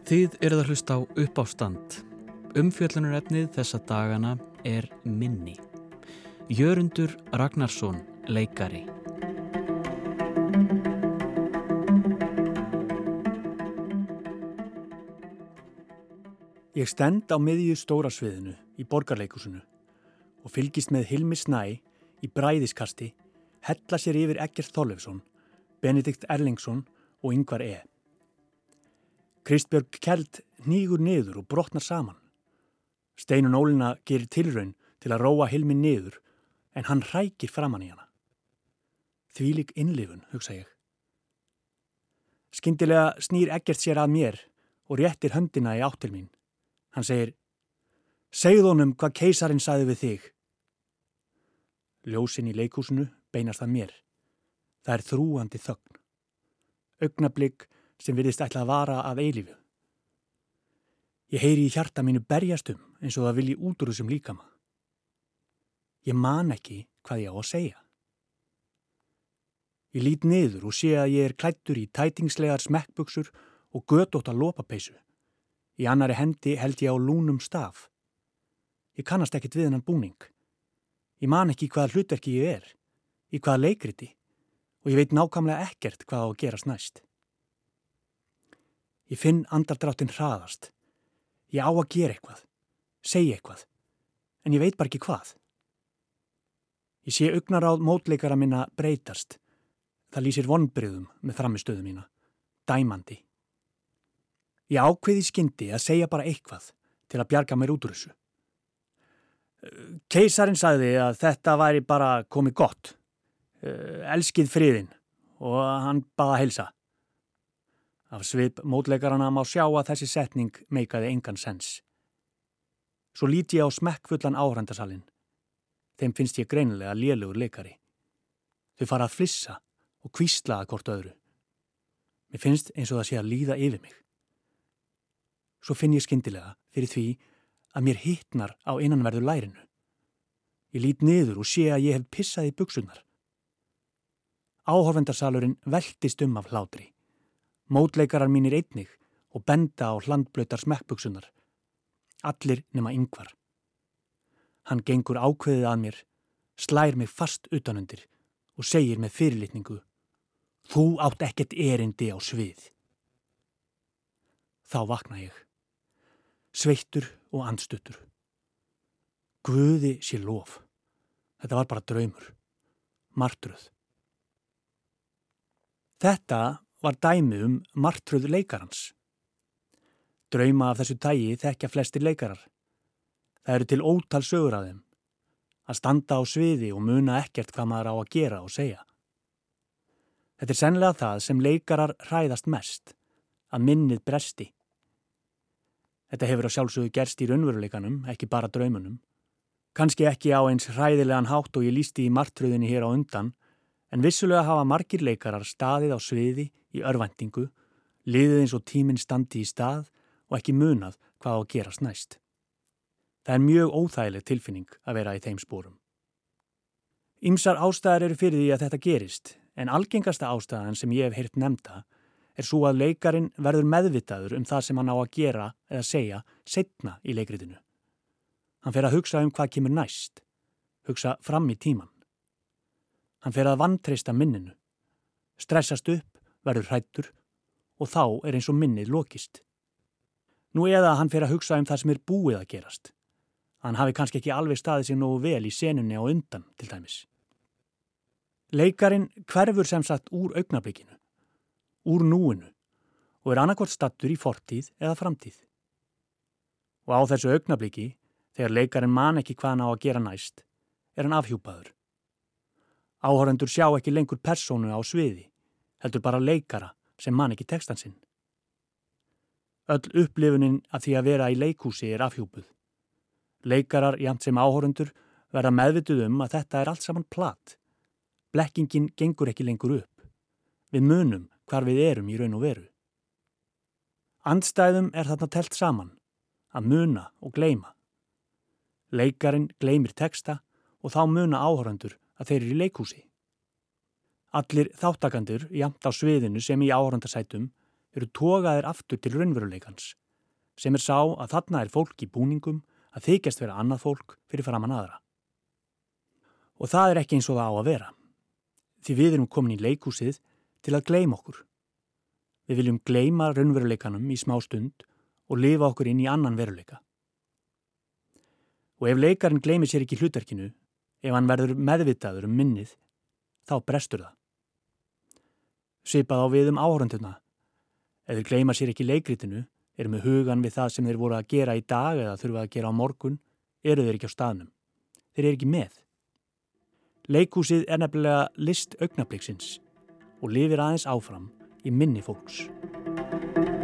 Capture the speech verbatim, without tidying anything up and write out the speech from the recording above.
Þið eruð að hlusta á Upp á stand. Umfjöllunarefnið þessa dagana er minni. Jörundur Ragnarsson, leikari. Ég stend á miðju stóra sviðinu í Borgarleikhúsinu og fylgist með Hilmi Snæ í bræðiskasti hella sér yfir Eggert Þorleifsson, Benedikt Erlingsson og Ingvar E. Kristbjörg Kjeld hnígur niður og brotnar saman. Steinunn Ólína gerir tilraun til að róa Hilmi niður en hann hrækir framan í hana. Þvílík innlifun, hugsa ég. Skyndilega snýr Eggert sér að mér og réttir höndina í átt til mín. Hann segir, segðu honum hvað keisarinn sagði við þig. Ljósin í leikhúsinu beinast að mér. Það er þrúgandi þögn. Augnablik sem virðist ætla að vara að eilífu. Ég heyri í hjarta mínu berjast um eins og það vilji út úr þessum líkama. Ég man ekki hvað ég á að segja. Ég lít niður og sé að ég er klæddur í tætingslegar smekkbuxur og götótta lopapeysu. Í annari hendi held ég á lúnum staf. Ég kannast ekkert við hennan búning. Ég man ekki hvaða hlutverki ég er, í hvaða leikriti og ég veit nákvæmlega ekkert hvað á að gerast næst. Ég finn andardráttinn hraðast. Ég á að gera eitthvað, segja eitthvað, en ég veit bara ekki hvað. Ég sé augnaráð mótleikara minna breytast. Það lýsir vonbrigðum með frammistöðu mína, dæmandi. Ég ákveði skyndi að segja bara eitthvað til að bjarga mér út úr þessu. Keisarinn sagði að þetta væri bara komið gott, elskið friðinn og hann baða að heilsa. Af svip mótleikarana má sjá að þessi setning meikaði engan sens. Svo lít ég á smekkfullan áhorfendasalinn. Þeim finnst ég greinilega lélegur leikari. Þau fara að flissa og hvísla að hvort öðru. Mér finnst eins og það sé að líða yfir mig. Svo finn ég skyndilega fyrir því að mér hitnar á innanverðu lærinu. Ég lít niður og sé að ég hef pissað í buxurnar. Áhorfendarsalurinn veltist um af hlátri. Mótleikarar mínir einnig og benda á hlandblautar smekkbuxurnar. Allir nema Ingvar. Hann gengur ákveðið að mér, slær mig fast utanundir og segir með fyrirlitningu, þú átt ekkert erindi á svið. Þá vakna ég. Sveittur og andstuttur. Guði sé lof. Þetta var bara draumur. Martröð. Þetta var dæmi um martröð leikarans. Drauma af þessu tagi þekkja flestir leikarar. Það eru til ótal sögur af þeim. Að standa á sviði og muna ekkert hvað maður á að gera og segja. Þetta er sennilega það sem leikarar hræðast mest, að minnið bresti. Þetta hefur á sjálfsögðu gerst í raunveruleikanum, ekki bara draumunum. Kannski ekki á eins hræðilegan hátt og ég lýsti í martröðinni hér á undan, en vissulega hafa margir leikarar staðið á sviði í örvæntingu, liðið eins og tíminn standi í stað og ekki munað hvað á að gerast næst. Það er mjög óþægileg tilfinning að vera í þeim sporum. Ýmsar ástæður eru fyrir því að þetta gerist, en algengasta ástæðan sem ég hef heyrt nefnda er svo að leikarin verður meðvitaður um það sem hann á að gera eða segja seinna í leikritinu. Hann fer að hugsa um hvað kemur næst, hugsa fram í tíman. Hann fer að vantreysta minninu, stressast upp, verður hræddur og þá er eins og minnið lokist. Nú eða hann fer að hugsa um það sem er búið að gerast. Hann hafi kannski ekki alveg staðið sig nógu vel í senunni á undan, til dæmis. Leikarin hverfur sem sagt úr augnablikinu, úr núinu og er annarkvort stattur í fortíð eða framtíð. Og á þessu augnabliki, þegar leikarin man ekki hvað hann á að gera næst, er hann afhjúpaður. Áhorfendur sjá ekki lengur persónu á sviði, heldur bara leikara sem man ekki textan sinn. Öll upplifunin af því að vera í leikhúsi er afhjúpuð. Leikarar jafnt sem áhorfendur verða meðvituð um að þetta er allt saman plat. Blekkingin gengur ekki lengur upp. Við munum hvar við erum í raun og veru. Andstæðum er þarna telt saman, að muna og gleyma. Leikarin gleymir texta og þá muna áhorfendur að þeir eru í leikhúsi. Allir þáttakandur, jafnt á sviðinu sem í áhorfendasætum, eru togaðir aftur til raunveruleikans, sem er sá að þarna er fólk í búningum að þykjast vera annað fólk fyrir framan aðra. Og það er ekki eins og það á að vera, því við erum komin í leikhúsið til að gleyma okkur. Við viljum gleyma raunveruleikanum í smá stund og lifa okkur inn í annan veruleika. Og ef leikarinn gleymir sér ekki hlutverkinu, ef hann verður meðvitaður um minnið, þá brestur það. Svipað á við um áhorfendurna. Ef þeir gleyma sér ekki leikritinu, eru með hugan við það sem þeir voru að gera í dag eða þurfa að gera á morgun, eru þeir ekki á staðnum. Þeir eru ekki með. Leikhúsið er nefnilega list augnabliksins og lifir aðeins áfram í minni fólks.